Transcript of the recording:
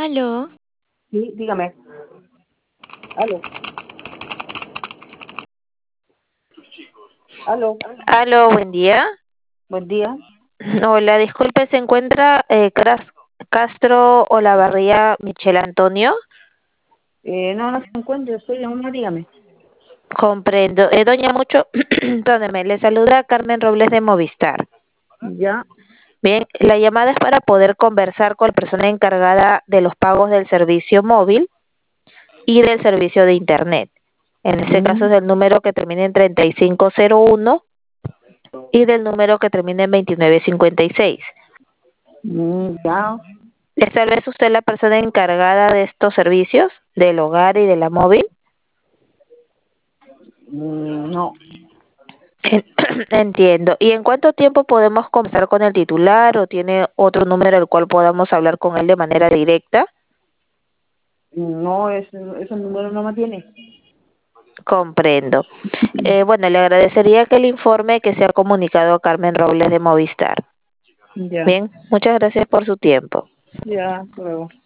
Aló, Sí, dígame. Aló, aló, aló, buen día. buen día. Hola, disculpe, ¿se encuentra Castro Olavarría Michel Antonio? No, no se encuentra, soy la mamá, dígame. Comprendo. Doña Mucho, perdóneme, le saluda Carmen Robles de Movistar. Ya. Bien, la llamada es para poder conversar con la persona encargada de los pagos del servicio móvil y del servicio de Internet. En este caso Mm, es el número que termina en 3501 y del número que termina en 2956. ya. ¿Es tal vez usted la persona encargada de estos servicios, del hogar y de la móvil? No. Entiendo. ¿Y en cuánto tiempo podemos conversar con el titular o tiene otro número al cual podamos hablar con él de manera directa? No, ese número no me tiene. Comprendo. Bueno, le agradecería que el informe que se ha comunicado a Carmen Robles de Movistar. Ya, Bien, muchas gracias por su tiempo. ya, luego.